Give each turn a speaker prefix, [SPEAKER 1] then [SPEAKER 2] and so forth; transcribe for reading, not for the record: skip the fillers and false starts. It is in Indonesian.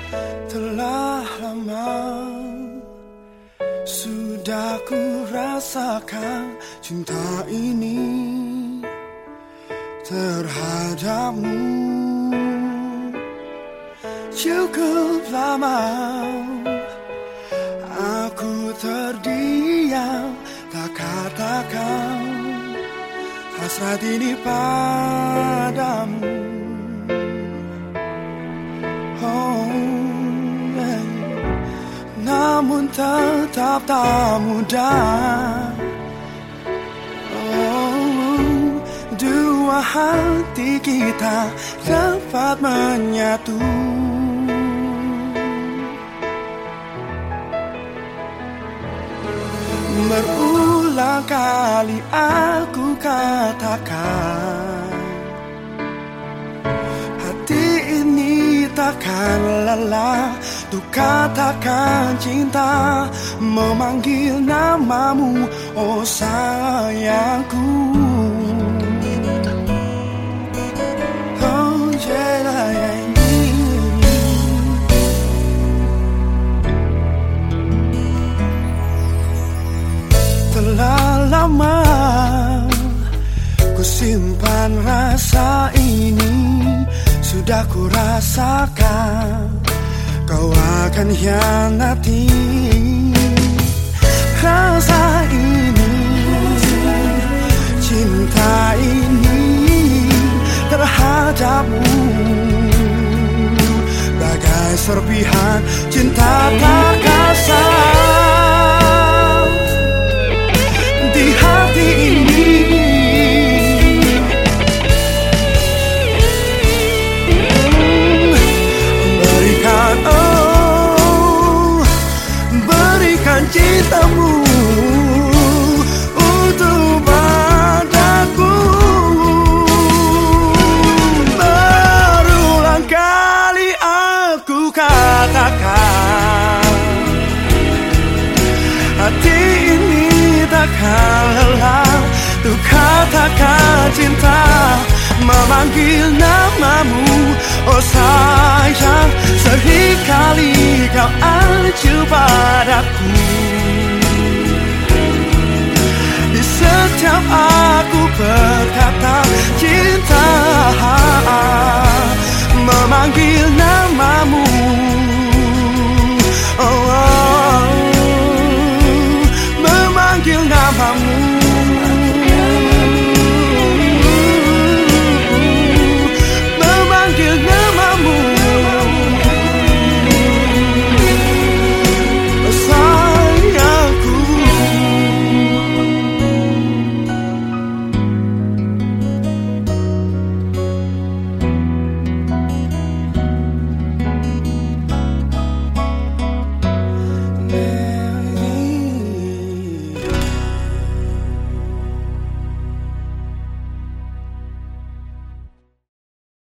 [SPEAKER 1] Telah lama sudah ku rasakan cinta ini terhadapmu. Cukup lama aku terdiam, tak katakan hasrat ini padamu. Namun tetap tak mudah. Dua hati kita dapat menyatu. Berulang kali aku katakan, hati ini takkan lelah untuk katakan cinta, memanggil namamu, oh sayangku. Oh yeah. Telah lama ku simpan rasa ini, sudah ku rasakan kau akan hianati rasa ini, cinta ini terhadapmu, bagai serpihan cinta tak kasar di hati ini. Berikan cintamu untuk padaku. Berulang kali aku katakan, hati ini takkan lelah untuk katakan cinta, memanggil namamu, oh sayang. Sekali kau acuh padaku, di setiap aku berkata cinta, memanggil nama